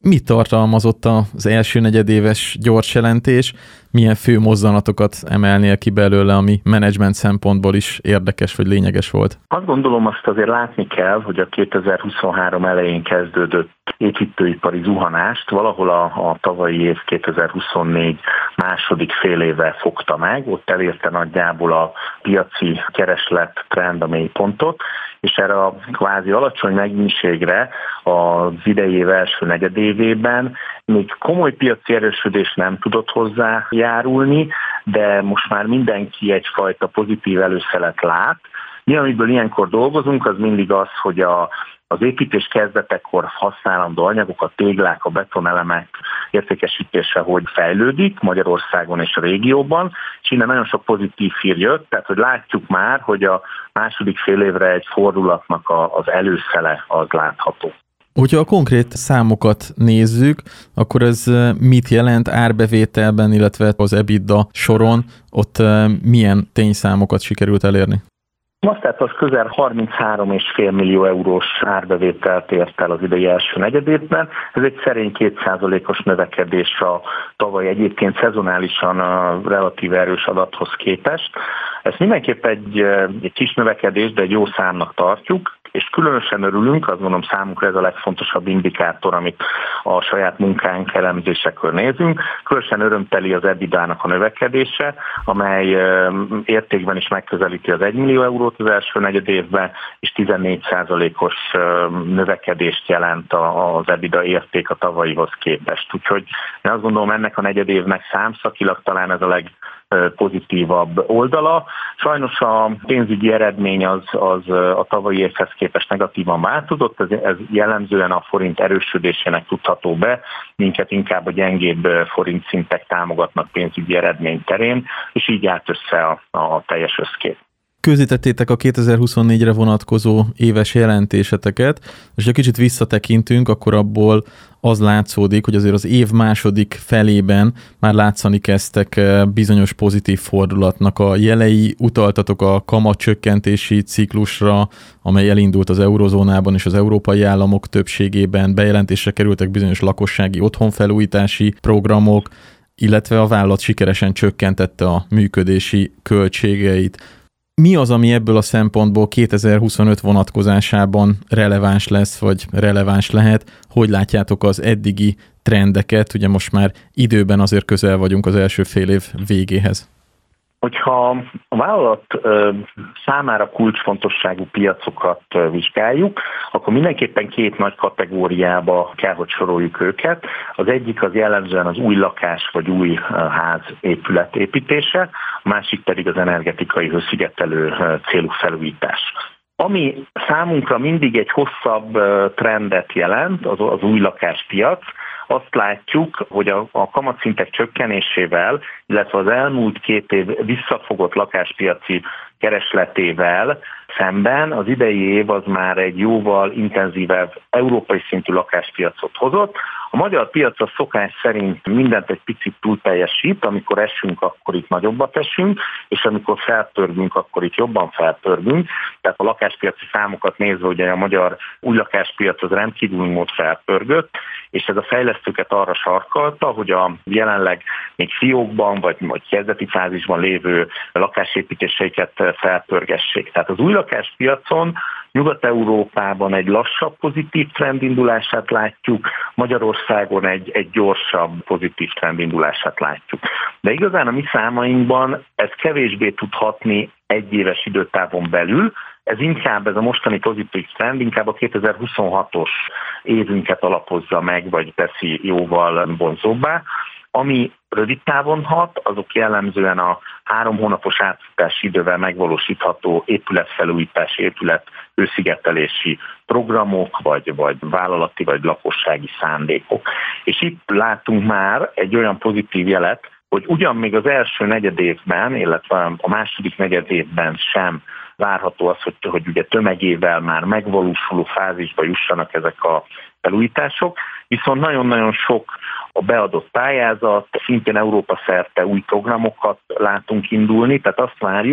Mit tartalmazott az első negyedéves gyors jelentés? Milyen fő mozzanatokat emelnél ki belőle, ami menedzsment szempontból is érdekes vagy lényeges volt? Azt gondolom, azt azért látni kell, hogy a 2023 elején kezdődött építőipari zuhanást valahol a tavalyi év 2024 második fél éve fogta meg, ott elérte nagyjából a piaci kereslet trend a mélypontot, és erre a kvázi alacsony megnyitségre az idei év első negyedévében még komoly piaci erősödés nem tudott hozzájárulni, de most már mindenki egyfajta pozitív előszelet lát. Mi, amiből ilyenkor dolgozunk, az mindig az, hogy az építés kezdetekor használandó anyagok, a téglák, a betonelemek értékesítése hogy fejlődik Magyarországon és a régióban, és innen nagyon sok pozitív hír jött, tehát hogy látjuk már, hogy a második fél évre egy fordulatnak az előszele az látható. Hogyha a konkrét számokat nézzük, akkor ez mit jelent árbevételben, illetve az EBITDA soron, ott milyen tényszámokat sikerült elérni? Tehát az közel 33,5 millió eurós árbevételt ért el az idei első negyedévben. Ez egy szerény 2%-os növekedés a tavaly egyébként szezonálisan a relatív erős adathoz képest. Ez mindenképp egy kis növekedés, de egy jó számnak tartjuk, és különösen örülünk, azt gondolom számunkra ez a legfontosabb indikátor, amit a saját munkánk elemzésekor nézünk. Különösen örömteli az EBITDA-nak a növekedése, amely értékben is megközelíti az 1 millió eurót az első negyedévben, és 14%-os növekedést jelent az EBITDA érték a tavalyihoz képest. Úgyhogy én azt gondolom, ennek a negyedévnek számszakilag talán ez a legpozitívabb oldala. Sajnos a pénzügyi eredmény az a tavalyi évhez képest negatívan változott, ez jellemzően a forint erősödésének tudható be, minket inkább a gyengébb forint szintek támogatnak pénzügyi eredmény terén, és így állt össze a teljes összkép. Közzétettétek a 2024-re vonatkozó éves jelentéseteket, és ha kicsit visszatekintünk, akkor abból az látszódik, hogy azért az év második felében már látszani kezdtek bizonyos pozitív fordulatnak a jelei, utaltatok a kamatcsökkentési ciklusra, amely elindult az eurozónában és az európai államok többségében, bejelentésre kerültek bizonyos lakossági otthonfelújítási programok, illetve a vállalat sikeresen csökkentette a működési költségeit. Mi az, ami ebből a szempontból 2025 vonatkozásában releváns lesz, vagy releváns lehet? Hogy látjátok az eddigi trendeket? Ugye most már időben azért közel vagyunk az első fél év végéhez. Hogyha a vállalat számára kulcsfontosságú piacokat vizsgáljuk, akkor mindenképpen két nagy kategóriába kell, hogy soroljuk őket. Az egyik az jellemzően az új lakás vagy új ház épület építése, a másik pedig az energetikai hőszigetelő célú felújítás. Ami számunkra mindig egy hosszabb trendet jelent, az új lakáspiac, azt látjuk, hogy a kamatszintek csökkenésével, illetve az elmúlt 2 év visszafogott lakáspiaci keresletével szemben az idei év az már egy jóval intenzívebb európai szintű lakáspiacot hozott. A magyar piac a szokás szerint mindent egy picit túlteljesít, amikor esünk, akkor itt nagyobbat esünk, és amikor felpörgünk, akkor itt jobban felpörgünk. Tehát a lakáspiaci számokat nézve, ugye a magyar új lakáspiac az rendkívül mód felpörgött, és ez a fejlesztőket arra sarkalta, hogy a jelenleg még fiókban vagy kezdeti fázisban lévő lakásépítéseiket felpörgessék. Tehát az új lakáspiacon Nyugat-Európában egy lassabb pozitív trendindulását látjuk, Magyarországon egy gyorsabb pozitív trendindulását látjuk. De igazán a mi számainkban ez kevésbé tud hatni egy éves időtávon belül, ez a mostani pozitív trend inkább a 2026-os évünket alapozza meg, vagy teszi jóval vonzóbbá. Ami rövid távon hat, azok jellemzően a 3 hónapos átfutási idővel megvalósítható épületfelújítási, épülethőszigetelési programok, vagy vállalati, vagy lakossági szándékok. És itt látunk már egy olyan pozitív jelet, hogy ugyan még az első negyedévben, illetve a második negyedévben sem várható az, hogy ugye tömegével már megvalósuló fázisba jussanak ezek a felújítások, viszont nagyon-nagyon sok a beadott pályázat, szintén Európa szerte új programokat látunk indulni, tehát azt várjuk,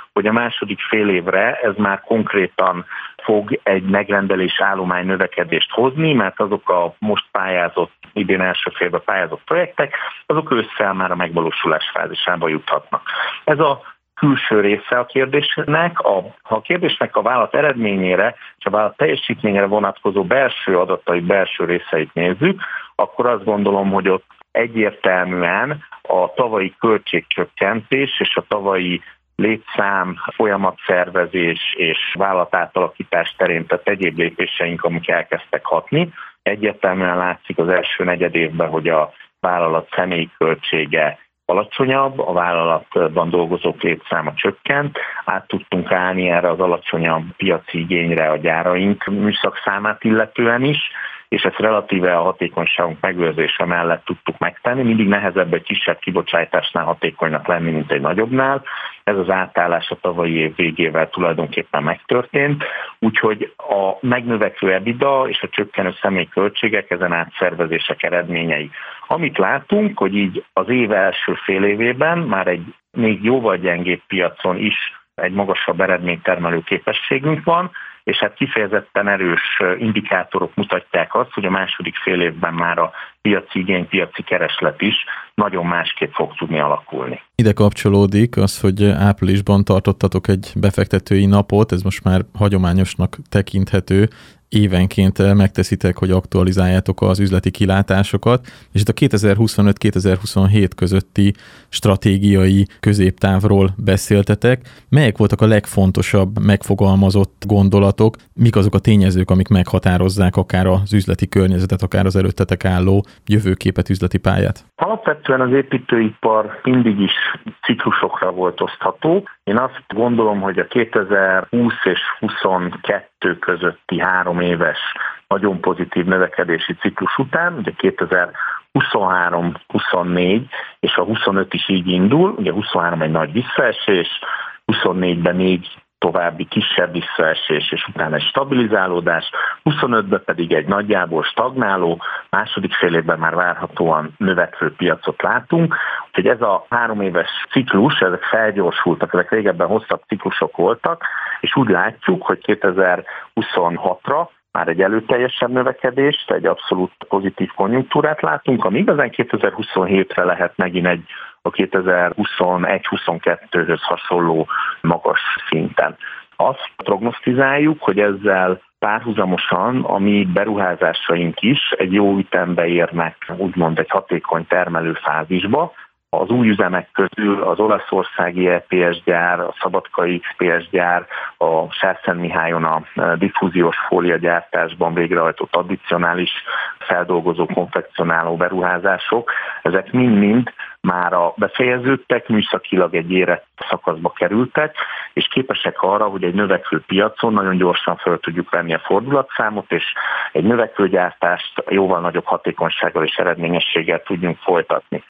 hogy a második fél évre ez már konkrétan fog egy megrendelés állomány növekedést hozni, mert azok a most pályázott, idén első félben pályázott projektek, azok ősszel már a megvalósulás fázisába juthatnak. Ez a külső része a kérdésnek, ha a kérdésnek a vállalat eredményére és a vállalat teljesítményére vonatkozó belső adatai, belső részeit nézzük, akkor azt gondolom, hogy ott egyértelműen a tavalyi költségcsökkentés és a tavalyi létszám, folyamatszervezés és vállalatátalakítás terén, tehát egyéb lépéseink, amik elkezdtek hatni. Egyértelműen látszik az első negyedévben, hogy a vállalat személyi költsége alacsonyabb, a vállalatban dolgozók létszáma csökkent, át tudtunk állni erre az alacsonyabb piaci igényre a gyáraink műszakszámát illetően is, és ezt relatíve a hatékonyságunk megőrzése mellett tudtuk megtenni. Mindig nehezebb egy kisebb kibocsátásnál hatékonynak lenni, mint egy nagyobbnál. Ez az átállás a tavalyi év végével tulajdonképpen megtörtént, úgyhogy a megnövekvő EBITDA és a csökkenő személyköltségek ezen átszervezések eredményei. Amit látunk, hogy így az év első fél évében már egy még jóval gyengébb piacon is egy magasabb eredménytermelő képességünk van, és hát kifejezetten erős indikátorok mutatják azt, hogy a második fél évben már a piaci igény, piaci kereslet is nagyon másképp fog tudni alakulni. Ide kapcsolódik az, hogy áprilisban tartottatok egy befektetői napot, ez most már hagyományosnak tekinthető, évenként megteszitek, hogy aktualizáljátok az üzleti kilátásokat, és itt a 2025-2027 közötti stratégiai középtávról beszéltetek. Melyek voltak a legfontosabb megfogalmazott gondolatok, mik azok a tényezők, amik meghatározzák akár az üzleti környezetet, akár az előttetek álló jövőképet, üzleti pályát? Alapvetően az építőipar mindig is ciklusokra volt osztható. Én azt gondolom, hogy a 2020 és 2022 közötti 3 éves nagyon pozitív növekedési ciklus után, ugye 2023-24 és a 25 is így indul, ugye 23 egy nagy visszaesés, 24-ben 4 további kisebb visszaesés, és utána egy stabilizálódás, 25-ben pedig egy nagyjából stagnáló, második fél évben már várhatóan növekvő piacot látunk. Úgyhogy ez a 3 éves ciklus, ezek felgyorsultak, ezek régebben hosszabb ciklusok voltak, és úgy látjuk, hogy 2026-ra már egy előteljesebb növekedést, egy abszolút pozitív konjunktúrát látunk, ami igazán 2027-re lehet megint egy a 2021-22-höz hasonló magas szinten. Azt prognosztizáljuk, hogy ezzel párhuzamosan a mi beruházásaink is egy jó ütembe érnek, úgymond egy hatékony termelő fázisba. Az új üzemek közül az olaszországi EPS gyár, a szabadkai XPS gyár, a Sárszentmihályon a diffúziós fóliagyártásban végrehajtott addicionális feldolgozó, konfekcionáló beruházások, ezek mind-mind már befejeződtek, műszakilag egy érett szakaszba kerültek, és képesek arra, hogy egy növekvő piacon nagyon gyorsan fel tudjuk venni a fordulatszámot, és egy növekvő gyártást jóval nagyobb hatékonysággal és eredményességgel tudjunk folytatni.